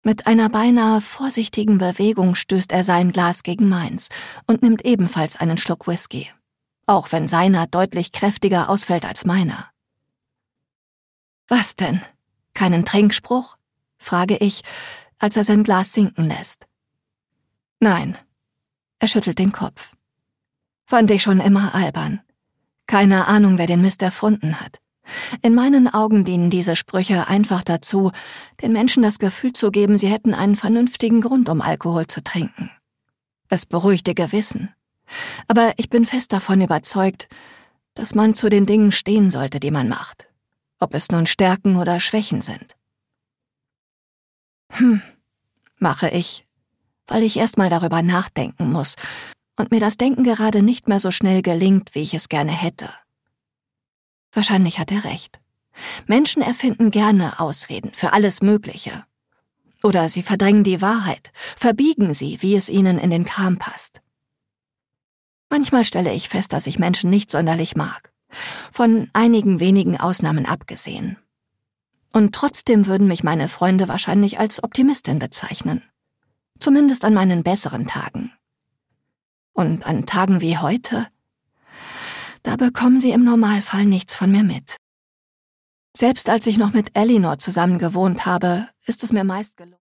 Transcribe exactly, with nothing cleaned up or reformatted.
Mit einer beinahe vorsichtigen Bewegung stößt er sein Glas gegen meins und nimmt ebenfalls einen Schluck Whisky, auch wenn seiner deutlich kräftiger ausfällt als meiner. »Was denn? Keinen Trinkspruch?« frage ich, als er sein Glas sinken lässt. »Nein«, er schüttelt den Kopf. »Fand ich schon immer albern. Keine Ahnung, wer den Mist erfunden hat. In meinen Augen dienen diese Sprüche einfach dazu, den Menschen das Gefühl zu geben, sie hätten einen vernünftigen Grund, um Alkohol zu trinken. Es beruhigt ihr Gewissen. Aber ich bin fest davon überzeugt, dass man zu den Dingen stehen sollte, die man macht. Ob es nun Stärken oder Schwächen sind.« Hm, mache ich, weil ich erst mal darüber nachdenken muss und mir das Denken gerade nicht mehr so schnell gelingt, wie ich es gerne hätte. Wahrscheinlich hat er recht. Menschen erfinden gerne Ausreden für alles Mögliche. Oder sie verdrängen die Wahrheit, verbiegen sie, wie es ihnen in den Kram passt. Manchmal stelle ich fest, dass ich Menschen nicht sonderlich mag, von einigen wenigen Ausnahmen abgesehen. Und trotzdem würden mich meine Freunde wahrscheinlich als Optimistin bezeichnen. Zumindest an meinen besseren Tagen. Und an Tagen wie heute, da bekommen sie im Normalfall nichts von mir mit. Selbst als ich noch mit Elinor zusammen gewohnt habe, ist es mir meist gelungen.